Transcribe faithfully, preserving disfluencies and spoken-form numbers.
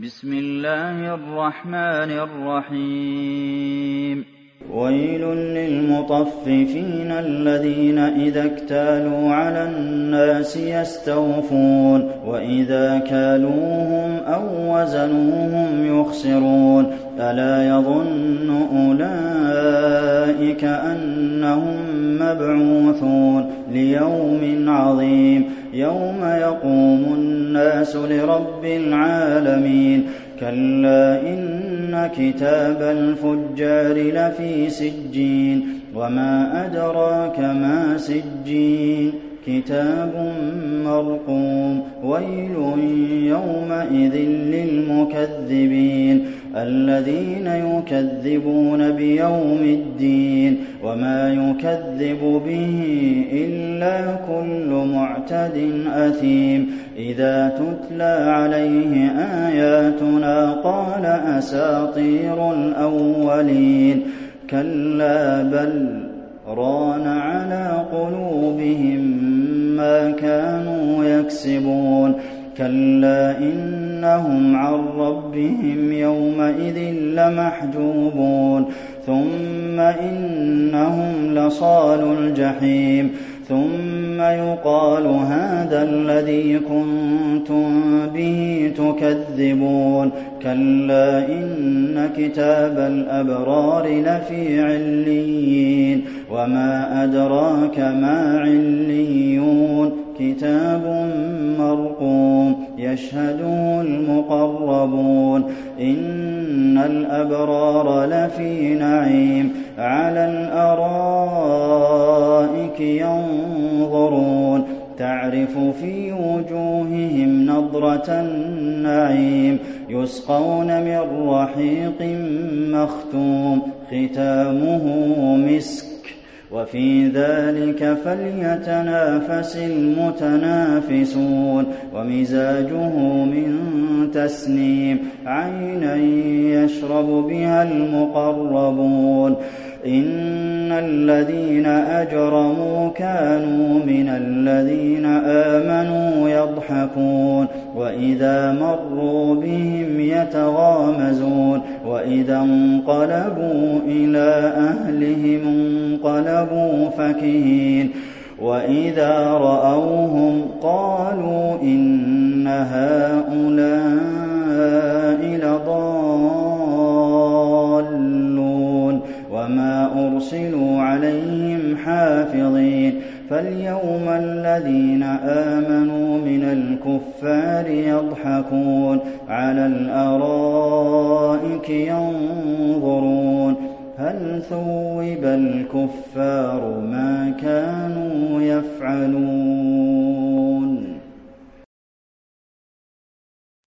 بسم الله الرحمن الرحيم ويل للمطففين الذين إذا اكتالوا على الناس يستوفون وإذا كالوهم أو وزنوهم يخسرون ألا يظن أولئك أنهم مبعوثون ليوم عظيم يوم يقوم الناس لرب العالمين كلا إن كتاب الفجار لفي سجين وما أدراك ما سجين كتاب مرقوم ويل يومئذ للمكذبين الذين يكذبون بيوم الدين وما يكذب به إلا كل معتد أثيم إذا تتلى عليه آياتنا قال أساطير الأولين كلا بل ران على قلوبهم ما كانوا يكسبون كلا إنهم عن ربهم يومئذ لمحجوبون ثم إنهم لصالو الجحيم ثم يقال هذا الذي كنتم به تكذبون كلا إن كتاب الأبرار لفي عليين وما أدراك ما عليون كتاب مرقوم يشهده المقربون إن الأبرار لفي نعيم على الأرائك ينظرون تعرف في وجوههم نضرة النعيم يسقون من رحيق مختوم ختامه مسك وفي ذلك فليتنافس المتنافسون ومزاجه من تسنيم عينا يشرب بها المقربون إن الذين أجرموا كانوا من الذين آمنوا يضحكون وإذا مروا بهم يتغامزون وإذا انقلبوا إلى أهلهم انقلبوا فكهين وإذا رأوهم قالوا إن هؤلاء لضالون وما أرسلوا عليهم حافظين فاليوم الذين آمنوا من الكفار يضحكون على الأرائك ينظرون هل ثوب الكفار ما كانوا يفعلون